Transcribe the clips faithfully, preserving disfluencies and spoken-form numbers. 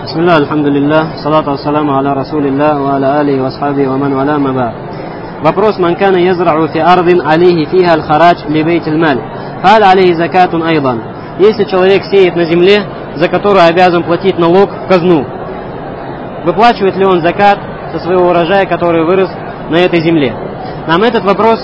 Бисмилlah, альхамдулиллах, салату ассаламу аля расулиллах, ва аля алихи ва асхабихи ва ман валя маба. Вопрос: ман кана язрау фи ардин алейхи фиха аль-харадж ли бейтиль маль, фаль алейхи закатун айдан. Если человек сеет на земле, за которую обязан платить налог в казну, выплачивает ли он закат со своего урожая, который вырос на этой земле? Нам этот вопрос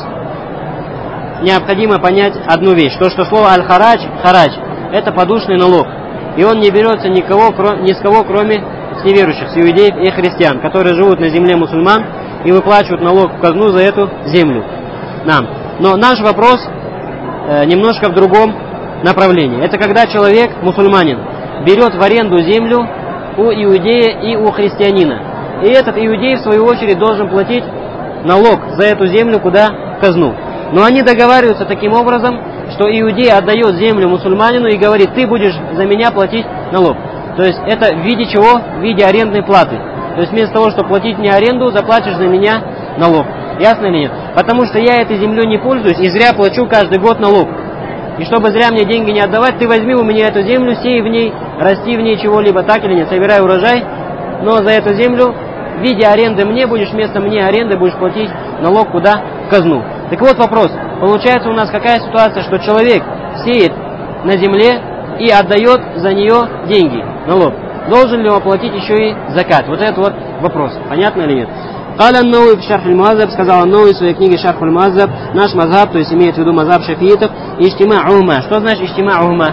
необходимо понять одну вещь, то что слово аль-харадж, харадж, это подушный налог. И он не берется никого, ни с кого, кроме с неверующих, с иудеев и христиан, которые живут на земле мусульман и выплачивают налог в казну за эту землю. Нам. Но наш вопрос э, немножко в другом направлении. Это когда человек, мусульманин, берет в аренду землю у иудея и у христианина. И этот иудей, в свою очередь, должен платить налог за эту землю куда? В казну. Но они договариваются таким образом, что иудей отдает землю мусульманину и говорит: ты будешь за меня платить налог. То есть это в виде чего? В виде арендной платы. То есть вместо того, чтобы платить мне аренду, заплатишь за меня налог. Ясно или нет? Потому что я этой землей не пользуюсь и зря плачу каждый год налог. И чтобы зря мне деньги не отдавать, ты возьми у меня эту землю, сей в ней, расти в ней чего-либо, так или нет, собирай урожай, но за эту землю в виде аренды мне будешь, вместо мне аренды будешь платить налог куда? В казну. Так вот вопрос. Получается у нас какая ситуация, что человек сеет на земле и отдает за нее деньги, налог. Должен ли он платить еще и закат? Вот это вот вопрос. Понятно или нет? Каля Ан-Навави в Шарх аль-Муаззаб, сказал Ан-Навави в своей книге Шарх аль-Муаззаб, наш мазхаб, то есть имеет в виду мазхаб шафиитов, иштима'ума. Что значит иштима'ума?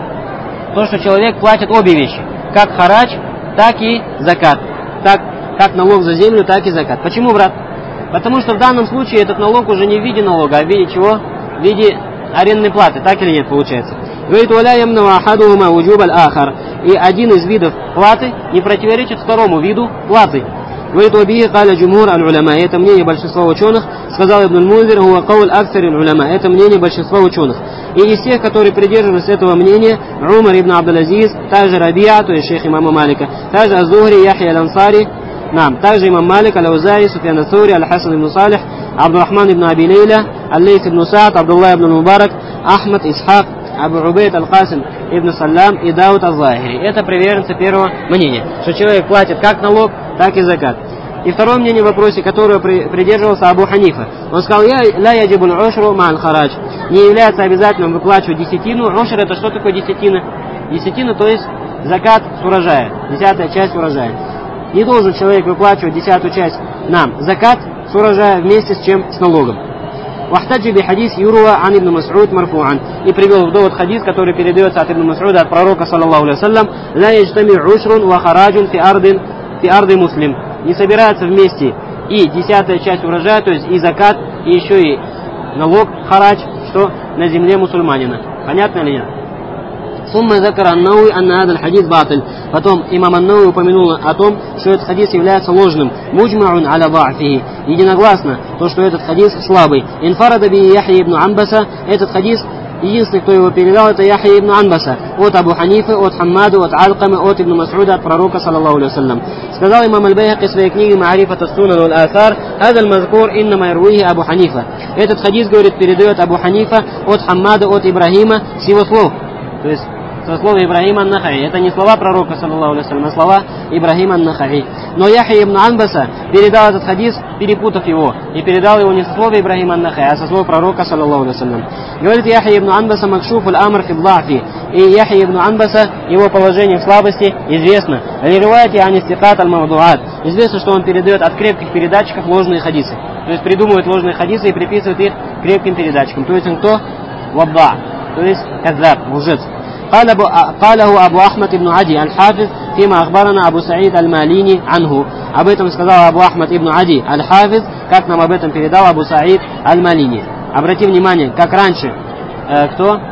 То, что человек платит обе вещи. Как харадж, так и закат. Так, как налог за землю, так и закат. Почему, брат? Потому что в данном случае этот налог уже не в виде налога, а в виде чего? В виде арендной платы. Так или нет, получается? Говорит: «Валя ямнау ахадухума вуджуб аль-ахар». И один из видов платы не противоречит второму виду платы. Говорит: «Вабихи каля джумхур аль-уляма». Это мнение большинства ученых. Сказал Ибн аль-Мунзир: «Хуа кауль аксар аль-уляма». Это мнение большинства ученых. И из тех, которые придерживались этого мнения, Умар ибн Абдул-Азиз, также Рабиа, то есть шейх имама Малика, также Аз-Зухри, Яхья аль-Ансари, نعم также имам Малик, Аль-Аузаи, Суфьян ас-Саури, Аль-Хасан ибн Салих, Абдурахман ибн Аби Лейля, Аль-Лейс ибн Саад, Абдуллах ибн Мубарак, Ахмад, Исхак, Абу Убейд, Аль-Касим ибн Саллам и Дауд аз-Захири. Это приверженцы первого мнения, что человек платит как налог, так и закат. И второе мнение в вопросе, которое придерживался Абу Ханифа. Он сказал: «Ля яджибуль ушру ма'аль харадж». Не является обязательным выплачивать десятину. Ушр — это что такое десятина? Десятина, то есть закат с урожая, десятая часть урожая. Не должен человек выплачивать десятую часть нам закат с урожая вместе с чем? С налогом. Вахтаджи би хадис юруа ан ибн Мас'уд марфу'ан. И привел в довод хадис, который передается от ибн Мас'уда, от пророка, саллаллаху алейхи вассалям: «Ла яджтами ушрун ва хараджун фи ардин фи арды муслим». Не собираются вместе и десятая часть урожая, то есть и закат, и еще и налог, харадж, что на земле мусульманина. Понятно или нет? ثم ذكر النووي أن هذا الحديث باطل. Потом имам Ан-Навави упомянул о том, что этот хадис является ложным. Муджма'ун аля да'фихи. Единогласно, то, что этот хадис слабый. Инфарада би Яхья ибн Анбаса. Этот хадис, единственный, кто его передал, это Яхья ибн Анбаса. От Абу Ханифы, от Хаммада, от Алкамы, от ибн Мас'уда, от пророка, саллаллаху алейхи вассалям. Сказал имам Аль-Байхаки в своей книге Ма'арифат ас-Сунан валь-Асар: «Хаза аль-мазкур иннама ярвихи Абу Ханифа». Этот хадис, говорит, передает Абу Ханифа от Хаммада, от Ибрахима с его слов. То есть со слов Ибрахима ан-Нахаи. Это не слова пророка, саллаллаху алейхи вассалям, а слова Ибрахима ан-Нахаи. Но Яхья ибн Анбаса передал этот хадис, перепутав его, и передал его не со слов Ибрахима ан-Нахаи, а со слов пророка, саллаллаху алейхи вассалям. Говорит Яхья ибн Анбаса: «Макшуф аль-амр фи д-да'фи». И Яхья ибн Анбаса, его положение в слабости известно. Аль-риваяти ан истикат аль-мавдуат. Известно, что он передает от крепких передатчиков ложные хадисы. То есть придумывает ложные хадисы и приписывает их крепким передатчикам. То есть он кто? Вадда. То есть казаб, лжец. قاله أبو أحمد بن عدي الحافظ فيما أخبرنا أبو سعيد الماليني عنه. Об этом сказал Абу Ахмад ибн Ади аль-Хафиз, как нам об этом передал Абу Саид аль-Малини. Обрати внимание, как раньше э, кто?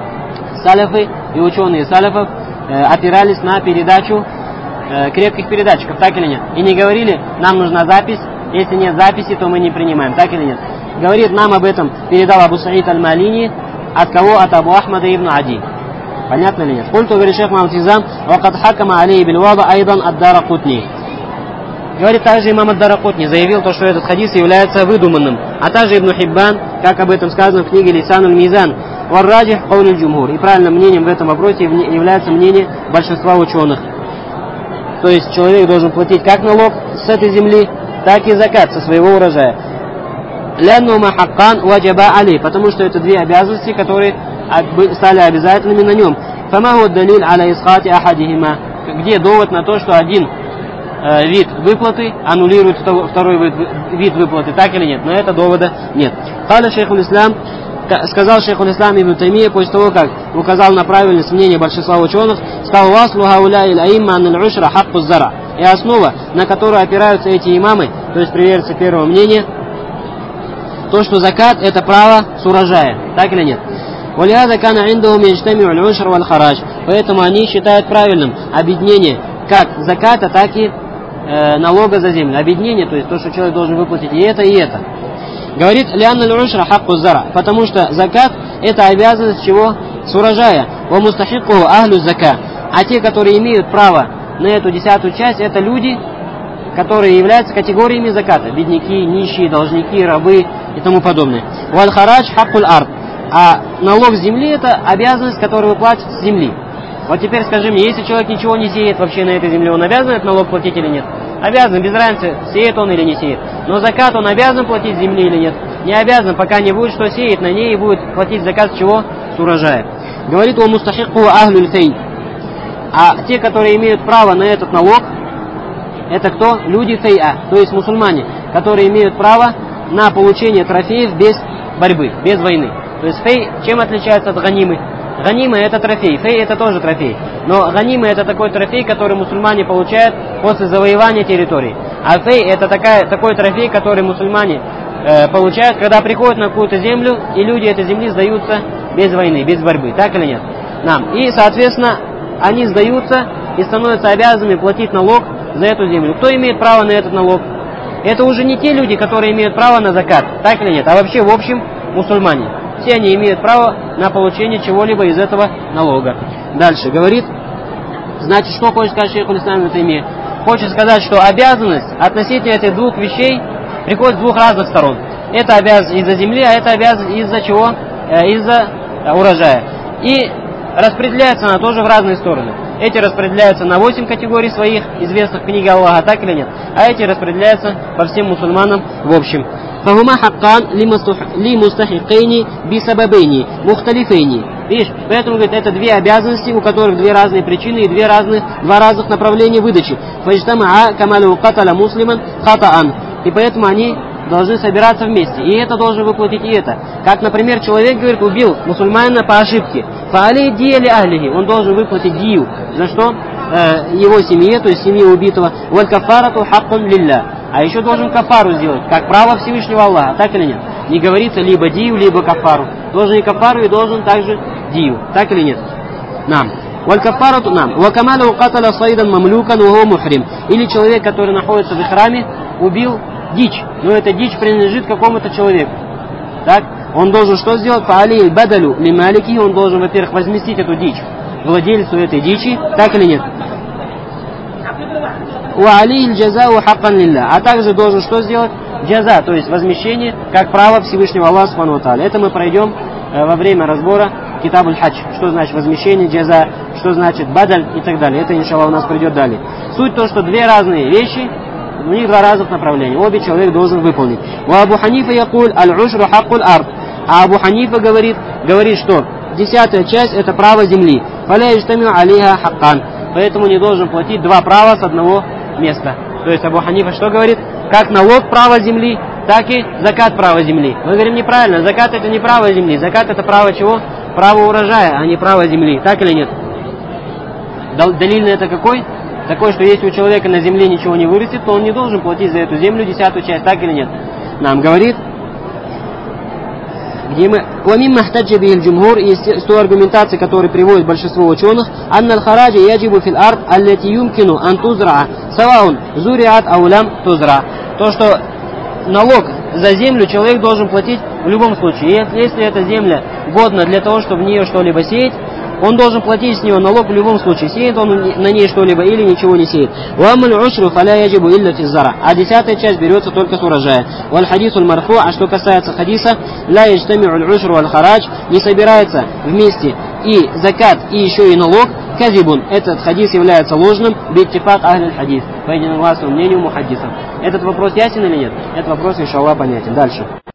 Салафы и ученые салафов э, опирались на передачу э, крепких передатчиков, так или нет? И не говорили: нам нужна запись, если нет записи, то мы не принимаем, так или нет? Говорит, нам об этом передал Абу Саид аль-Малини. От кого? От Абу Ахмада ибн Ади. Понятно ли нет? Культу, говорит шейх Мухаммад Тизам: «Вакад хакама алейхи биль-вада айдан ад-Даракутни». Говорит, также имам ад-Даракутни заявил, то, что этот хадис является выдуманным. А также Ибн Хиббан, как об этом сказано в книге Лисанул Мизан. «Варраджих кауль джумхур». И правильным мнением в этом вопросе является мнение большинства ученых. то есть человек должен платить как налог с этой земли, так и закат со своего урожая. Ляннума хаккан ваджаба али, потому что это две обязанности, которые стали обязательными на нем. Фамаху далиль аля исхати ахадихима, где довод на то, что один э, вид выплаты аннулирует второй вид, вид выплаты, так или нет? Но это довода нет. Каля шейхул ислам, сказал шейхул ислам ибн Таймия, после того, как указал на правильность мнения большинства ученых, сказал васлу хауля иль аимма ан аль-ушра хакку зара. И основа, на которую опираются эти имамы, то есть приверженцы первого мнения, то, что закат это право с урожая, так или нет? Поэтому они считают правильным объединение как заката, так и э, налога за землю. Объединение, то есть то, что человек должен выплатить и это, и это. Говорит, потому что закат это обязанность чего? С урожая. А те, которые имеют право на эту десятую часть, это люди, которые являются категориями заката. Бедняки, нищие, должники, рабы и тому подобное. Валь-харадж хаккуль ард. А налог с земли это обязанность, которую вы платите с земли. Вот теперь скажи мне, если человек ничего не сеет вообще на этой земле, он обязан этот налог платить или нет? Обязан, без разницы, сеет он или не сеет. Но закат он обязан платить с земли или нет? Не обязан, пока не будет, что сеет на ней, и будет платить закат с чего? С урожая. Говорит о мустахикку ахлюль фей. А те, которые имеют право на этот налог, это кто? Люди фейа, то есть мусульмане, которые имеют право на получение трофеев без борьбы, без войны. То есть фей чем отличается от ганимы? Ганима это трофей, фей это тоже трофей. Но ганима это такой трофей, который мусульмане получают после завоевания территории. А фей это такая, такой трофей, который мусульмане э, получают, когда приходят на какую-то землю, и люди этой земли сдаются без войны, без борьбы. Так или нет? Нам. И, соответственно, они сдаются и становятся обязанными платить налог за эту землю. Кто имеет право на этот налог? Это уже не те люди, которые имеют право на закат, так или нет? А вообще, в общем, мусульмане. Все они имеют право на получение чего-либо из этого налога. Дальше говорит, значит, что хочет сказать шейхуль ислам ибн Таймия? Хочет сказать, что обязанность относительно этих двух вещей приходит с двух разных сторон. Это обязанность из-за земли, а это обязанность из-за чего? Э, из-за э, урожая. И распределяется она тоже в разные стороны. Эти распределяются на восемь категорий своих, известных в книге Аллаха, так или нет? А эти распределяются по всем мусульманам в общем. فهما حقان لمستحقين بسببين مختلفين. Видишь, поэтому говорит, это две обязанности, у которых две разные причины и две разных, два разных направления выдачи. فاجتمعا كما لو قتل مسلما خطأ. И поэтому они должны собираться вместе. И это должен выплатить и это. Как, например, человек, говорит, убил мусульманина по ошибке. Фаали дия ли ахлихи. Он должен выплатить дию. За что? Э, его семье, то есть семье убитого. Валь кафарату хаккун лилля. А еще должен кафару сделать, как право Всевышнего Аллаха. Так или нет? Не говорится либо дию, либо кафару. Должен и кафару, и должен также дию. Так или нет? Нам. Валь кафарату нам. Вакамалу каталя сайдан мамлюкан ухо мухрим. Или человек, который находится в храме, убил дичь, но эта дичь принадлежит какому-то человеку. Так, он должен что сделать? Фаали бадалю лималики, он должен, во-первых, возместить эту дичь владельцу этой дичи, так или нет? Уали джазау хаккан лилля, а также должен что сделать? Джаза, то есть возмещение, как право Всевышнего Аллаха субхану ва тааля. Это мы пройдем э, во время разбора Китабуль Хадж. Что значит возмещение, джаза, что значит бадаль и так далее. Это, иншаллах, у нас придет далее. Суть то, что две разные вещи, у них два разных направления. Обе человек должен выполнить. Ва Абу Ханифа якуль аль-ушру хаккуль ард. А Абу Ханифа говорит, говорит, что десятая часть это право земли. Фаля иштамю алиха хаккан. Поэтому не должен платить два права с одного места. То есть Абу Ханифа что говорит? Как налог права земли, так и закат права земли. Мы говорим неправильно. Закат это не право земли. Закат это право чего? Право урожая, а не право земли. Так или нет? Далильный это какой? Такой, что если у человека на земле ничего не вырастет, то он не должен платить за эту землю десятую часть, так или нет? Нам говорит, где мы «Вамим махтаджи бихиль джумхур» из той аргументации, которую приводит большинство ученых, «Анна аль-хараджи яджибу фил ард аллати юмкину ан тузра'a саваун зуриат аулам тузра». То, что налог за землю человек должен платить в любом случае. И если эта земля годна для того, чтобы в нее что-либо сеять, он должен платить с него налог в любом случае. Сеет он на ней что-либо или ничего не сеет. А десятая часть берется только с урожая. А что касается хадиса, не собирается вместе и закат, и еще и налог, казибун. Этот хадис является ложным, биттифак ахль хадис, по единогласному мнению мухаддисов. Этот вопрос ясен или нет? Этот вопрос, иншаллах, понятен. Дальше.